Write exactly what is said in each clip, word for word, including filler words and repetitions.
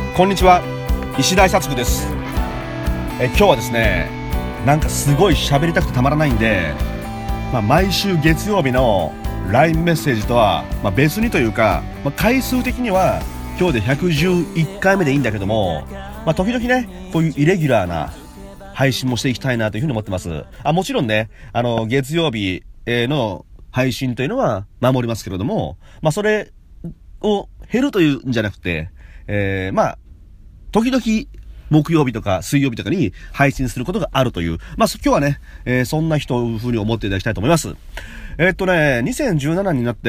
こんにちは、石田さつくです。え今日はですね、なんかすごい喋りたくてたまらないんで、まあ、毎週月曜日の ライン メッセージとは、まあ、別にというか、まあ、回数的には今日でひゃくじゅういっかいめでいいんだけども、まあ、時々ねこういうイレギュラーな配信もしていきたいなというふうに思ってます。あもちろんねあの月曜日の配信というのは守りますけれども、まあ、それを減るというんじゃなくて、えー、まあ時々木曜日とか水曜日とかに配信することがあるという、まあ今日はね、えー、そんな人というふうに思っていただきたいと思います。えー、っとね、にせんじゅうななになって、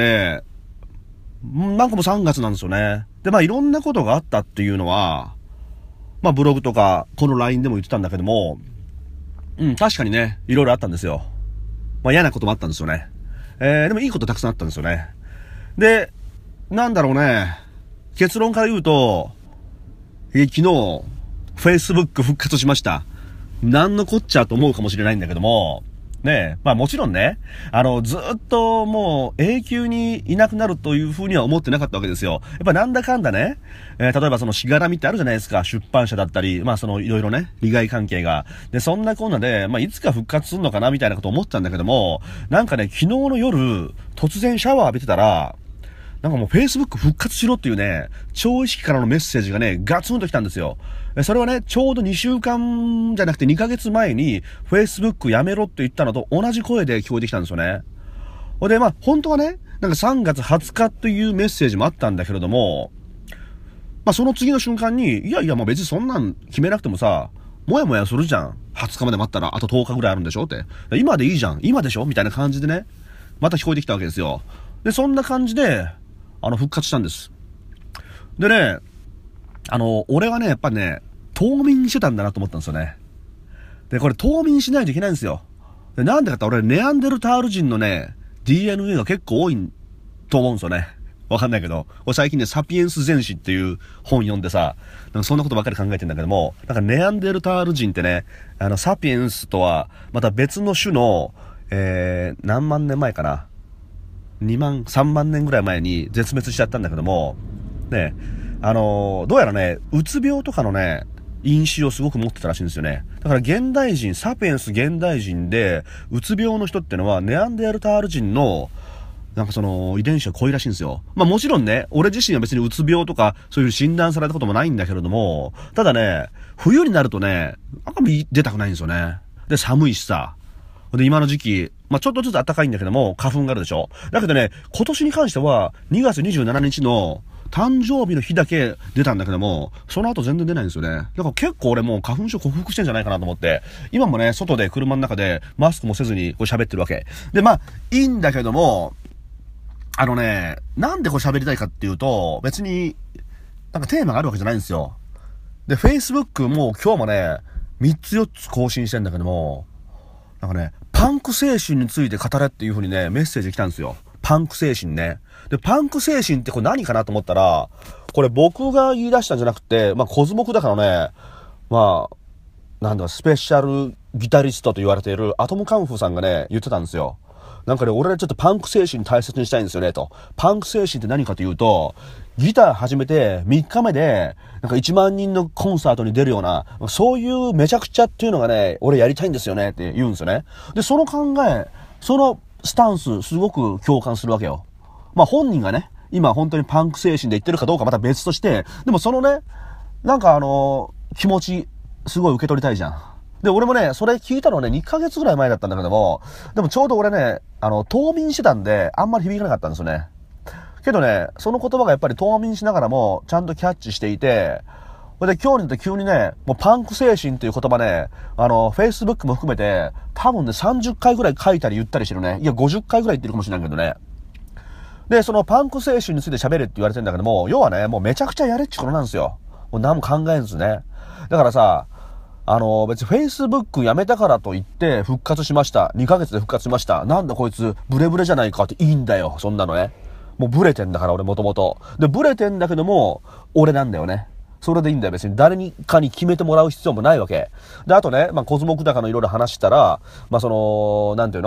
なんかもうさんがつなんですよね。で、まあいろんなことがあったっていうのは、まあブログとかこの ライン でも言ってたんだけども、うん、確かにね、いろいろあったんですよ。まあ嫌なこともあったんですよね。えー、でもいいことたくさんあったんですよね。で、なんだろうね、結論から言うと、えー、昨日、Facebook 復活しました。なんのこっちゃと思うかもしれないんだけども、ねえ、まあもちろんね、あの、ずっともう永久にいなくなるというふうには思ってなかったわけですよ。やっぱなんだかんだね、えー、例えばそのしがらみってあるじゃないですか。出版社だったり、まあそのいろいろね、利害関係が。で、そんなこんなで、まあいつか復活するのかなみたいなこと思ってたんだけども、なんかね、昨日の夜、突然シャワー浴びてたら、なんかもう Facebook 復活しろっていうね、超意識からのメッセージがね、ガツンと来たんですよ。それはね、ちょうどにしゅうかんじゃなくてにかげつまえに Facebook やめろって言ったのと同じ声で聞こえてきたんですよね。で、まあ本当はね、なんかさんがつはつかというメッセージもあったんだけれども、まあその次の瞬間に、いやいやもう別にそんなん決めなくてもさ、もやもやするじゃん。はつかまで待ったらあととおかぐらいあるんでしょって。今でいいじゃん。今でしょみたいな感じでね、また聞こえてきたわけですよ。で、そんな感じで、あの、復活したんです。でね、あの、俺はね、やっぱね、冬眠してたんだなと思ったんですよね。で、これ冬眠しないといけないんですよ。で、なんでかって俺、ネアンデルタール人のね、ディーエヌエー が結構多いと思うんですよね。わかんないけど、俺最近ね、サピエンス全史っていう本読んでさ、なんかそんなことばっかり考えてんだけども、なんかネアンデルタール人ってね、あの、サピエンスとは、また別の種の、えー、何万年前かな。にまん、さんまんねんぐらい前に絶滅しちゃったんだけども、ね、あのー、どうやらね、うつ病とかのね、因子をすごく持ってたらしいんですよね。だから現代人、サピエンス現代人で、うつ病の人ってのは、ネアンデルタール人の、なんかその、遺伝子が濃いらしいんですよ。まあもちろんね、俺自身は別にうつ病とか、そういう診断されたこともないんだけれども、ただね、冬になるとね、なんか出たくないんですよね。で、寒いしさ。で、今の時期、まあ、ちょっとずつ暖かいんだけども、花粉があるでしょ。だけどね、今年に関しては、にがつにじゅうしちにちの誕生日の日だけ出たんだけども、その後全然出ないんですよね。だから結構俺もう花粉症克服してんじゃないかなと思って、今もね、外で車の中でマスクもせずにこう喋ってるわけ。で、まあ、いいんだけども、あのね、なんでこう喋りたいかっていうと、別に、なんかテーマがあるわけじゃないんですよ。で、Facebook も今日もね、みっつよっつ更新してんだけども、なんかね、パンク精神について語れっていう風にね、メッセージ来たんですよ。パンク精神ね。で、パンク精神ってこれ何かなと思ったら、これ僕が言い出したんじゃなくて、まあ、コズモクだからね、まあ、なんだ、スペシャルギタリストと言われているアトムカンフーさんがね、言ってたんですよ。なんかね、俺はちょっとパンク精神大切にしたいんですよね、と。パンク精神って何かというと、ギター始めてみっかめで、なんかいちまんにんのコンサートに出るような、そういうめちゃくちゃっていうのがね、俺やりたいんですよねって言うんですよね。で、その考え、そのスタンス、すごく共感するわけよ。まあ本人がね、今本当にパンク精神で言ってるかどうかまた別として、でもそのね、なんかあのー、気持ち、すごい受け取りたいじゃん。で、俺もね、それ聞いたのね、にかげつぐらい前だったんだけども、でもちょうど俺ね、あの、冬眠してたんで、あんまり響かなかったんですよね。けどね、その言葉がやっぱり冬眠しながらも、ちゃんとキャッチしていて、で、今日になって急にね、もうパンク精神という言葉ね、あの、Facebook も含めて、多分ね、さんじゅっかいぐらい書いたり言ったりしてるね。いや、ごじゅっかいぐらい言ってるかもしれないけどね。で、そのパンク精神について喋れって言われてるんだけども、要はね、もうめちゃくちゃやれっちことなんですよ。もう何も考えんですね。だからさ、あの、別に Facebook やめたからといって復活しました。にかげつで復活しました。なんだこいつ、ブレブレじゃないかっていいんだよ。そんなのね。もうブレてんだから俺もともと。で、ブレてんだけども、俺なんだよね。それでいいんだよ。別に誰にかに決めてもらう必要もないわけ。で、あとね、まあ、コズモクダカのいろいろ話したら、まあ、その、なんていうの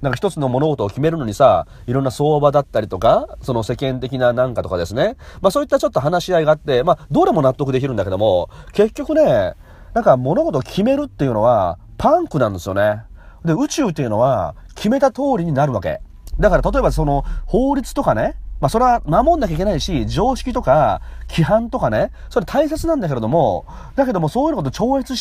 なんか一つの物事を決めるのにさ、いろんな相場だったりとか、その世間的ななんかとかですね。まあそういったちょっと話し合いがあって、まあどれも納得できるんだけども、結局ね、なんか物事を決めるっていうのはパンクなんですよね。で、宇宙っていうのは決めた通りになるわけ。だから例えばその法律とかね、まあそれは守んなきゃいけないし、常識とか規範とかね、それ大切なんだけれども、だけどもそういうこと超越して、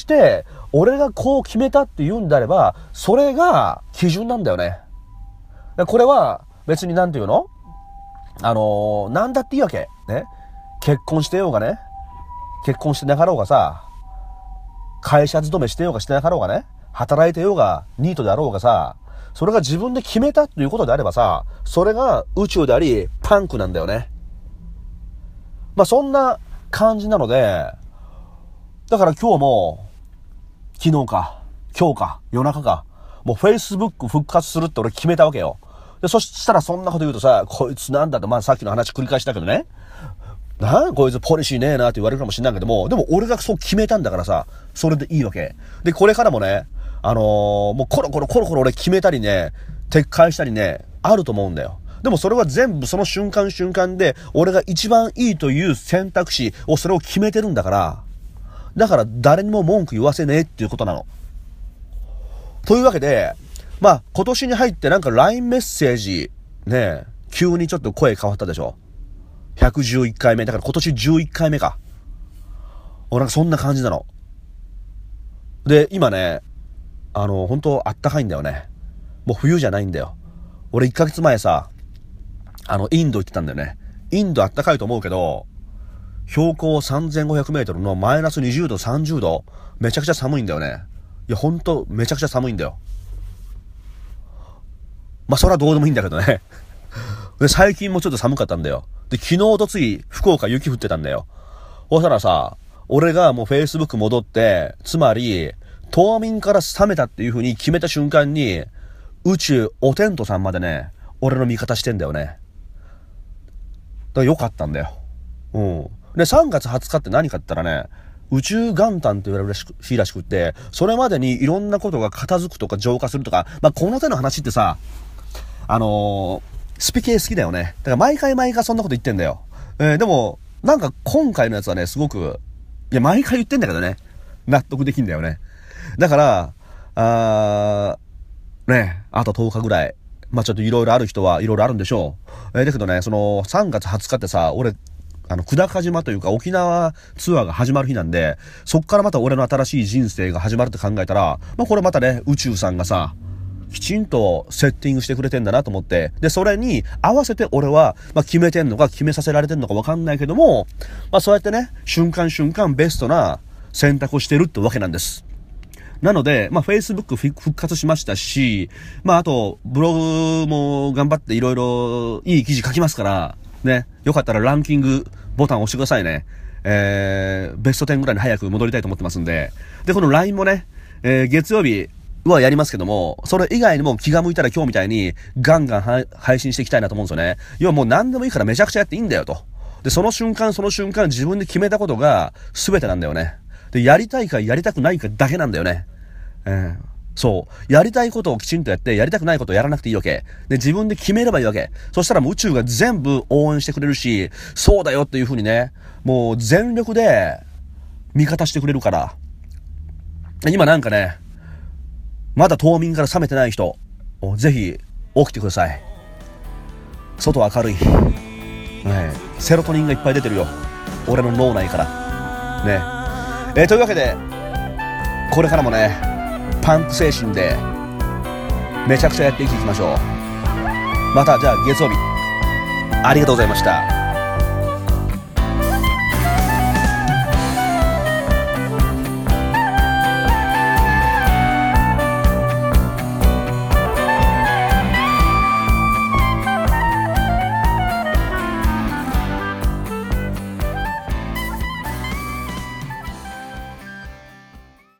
俺がこう決めたって言うんであれば、それが基準なんだよね。これは別になんていうのあのー、なんだっていいわけ。ね。結婚してようがね、結婚してなかろうがさ、会社勤めしてようがしてなかろうがね、働いてようが、ニートであろうがさ、それが自分で決めたということであればさ、それが宇宙であり、パンクなんだよね。まあそんな感じなので、だから今日も、昨日か、今日か、夜中か、もう Facebook 復活するって俺決めたわけよ。で、そしたらそんなこと言うとさ、こいつなんだって、まあさっきの話繰り返したけどね。なんこいつポリシーねえなって言われるかもしれないけども、でも俺がそう決めたんだからさ、それでいいわけ。で、これからもね、あのー、もうコロコロコロコロ俺決めたりね、撤回したりね、あると思うんだよ。でもそれは全部その瞬間瞬間で、俺が一番いいという選択肢をそれを決めてるんだから、だから誰にも文句言わせねえっていうことなの。というわけで、まあ今年に入ってなんか ライン メッセージ、ね、急にちょっと声変わったでしょ。ひゃくじゅういっかいめ。だから今年じゅういっかいめか。俺なんかそんな感じなの。で、今ね、あの、本当あったかいんだよね。もう冬じゃないんだよ。俺いっかげつまえさ、あの、インド行ってたんだよね。インドあったかいと思うけど、標高さんぜんごひゃくメートルのマイナスにじゅうど、さんじゅうど、めちゃくちゃ寒いんだよね。いや、ほんと、めちゃくちゃ寒いんだよ。まあ、それはどうでもいいんだけどね。で、最近もちょっと寒かったんだよ。で、昨日おとつい、福岡雪降ってたんだよ。そしたらさ、俺がもう Facebook 戻って、つまり、冬眠から冷めたっていう風に決めた瞬間に、宇宙おテントさんまでね、俺の味方してんだよね。だからよかったんだよ。うん。で、さんがつはつかって何かって言ったらね、宇宙元旦って言われるらしく、日らしくって、それまでにいろんなことが片付くとか浄化するとか、まあ、この手の話ってさ、あのー、スピ系好きだよね。だから毎回毎回そんなこと言ってんだよ。えー、でも、なんか今回のやつはね、すごく、いや、毎回言ってんだけどね、納得できんだよね。だから、あー、ね、あととおかぐらい。まあ、ちょっといろいろある人はいろいろあるんでしょう。えー、だけどね、そのさんがつはつかってさ、俺、あの、久高島というか沖縄ツアーが始まる日なんで、そっからまた俺の新しい人生が始まるって考えたら、まあ、これまたね、宇宙さんがさ、きちんとセッティングしてくれてんだなと思って、で、それに合わせて俺は、まあ、決めてんのか決めさせられてんのかわかんないけども、まあ、そうやってね、瞬間瞬間ベストな選択をしてるってわけなんです。なので、まあ、Facebook 復活しましたし、まあ、あと、ブログも頑張っていろいろいい記事書きますから、ね、よかったらランキングボタン押してくださいね。えー、ベストじゅうぐらいに早く戻りたいと思ってますんで。で、この ライン もね、えー、月曜日はやりますけども、それ以外にも気が向いたら今日みたいにガンガン配信していきたいなと思うんですよね。要はもう何でもいいからめちゃくちゃやっていいんだよと。で、その瞬間その瞬間自分で決めたことが全てなんだよね。で、やりたいかやりたくないかだけなんだよね。えー、そう。やりたいことをきちんとやって、やりたくないことをやらなくていいわけ。で、自分で決めればいいわけ。そしたらもう宇宙が全部応援してくれるし、そうだよっていう風にね、もう全力で味方してくれるから。今なんかね、まだ冬眠から覚めてない人、ぜひ起きてください。外は明るい。ね、セロトニンがいっぱい出てるよ。俺の脳内から。ね。えー、というわけで、これからもね、パンク精神でめちゃくちゃやっていきましょう。またじゃあ月曜日ありがとうございました。